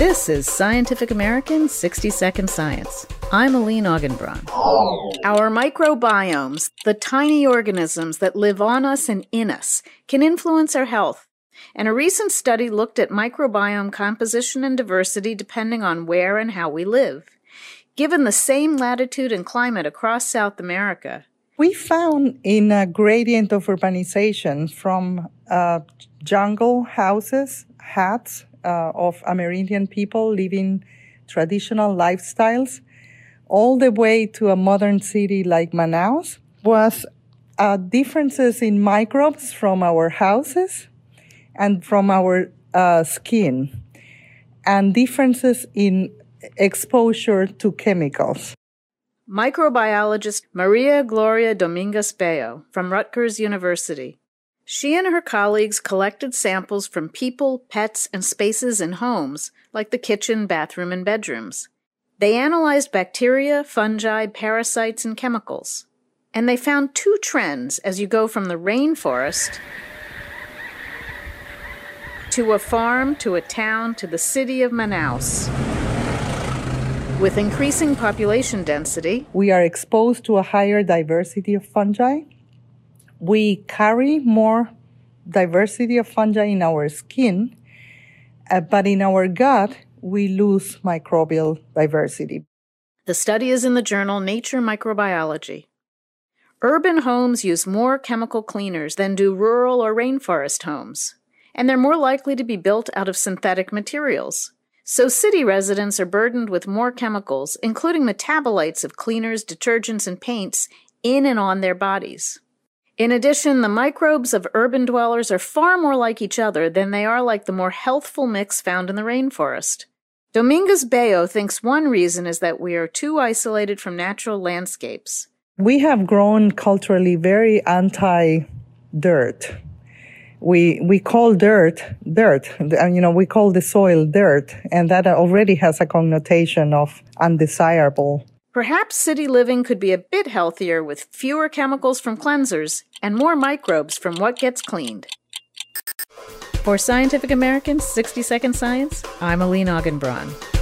This is Scientific American 60-Second Science. I'm Aline Augenbraun. Our microbiomes, the tiny organisms that live on us and in us, can influence our health. And a recent study looked at microbiome composition and diversity depending on where and how we live. Given the same latitude and climate across South America, we found in a gradient of urbanization from jungle houses, huts of Amerindian people living traditional lifestyles, all the way to a modern city like Manaus, was differences in microbes from our houses and from our skin, and differences in exposure to chemicals. Microbiologist Maria Gloria Dominguez-Bello from Rutgers University. She and her colleagues collected samples from people, pets, and spaces in homes, like the kitchen, bathroom, and bedrooms. They analyzed bacteria, fungi, parasites, and chemicals. And they found two trends as you go from the rainforest to a farm, to a town, to the city of Manaus. With increasing population density, we are exposed to a higher diversity of fungi. We carry more diversity of fungi in our skin, but in our gut, we lose microbial diversity. The study is in the journal Nature Microbiology. Urban homes use more chemical cleaners than do rural or rainforest homes, and they're more likely to be built out of synthetic materials. So city residents are burdened with more chemicals, including metabolites of cleaners, detergents, and paints, in and on their bodies. In addition, the microbes of urban dwellers are far more like each other than they are like the more healthful mix found in the rainforest. Dominguez-Bello thinks one reason is that we are too isolated from natural landscapes. We have grown culturally very anti-dirt. We call dirt. We call the soil dirt, and that already has a connotation of undesirable. Perhaps city living could be a bit healthier with fewer chemicals from cleansers and more microbes from what gets cleaned. For Scientific American's 60-Second Science, I'm Aline Augenbraun.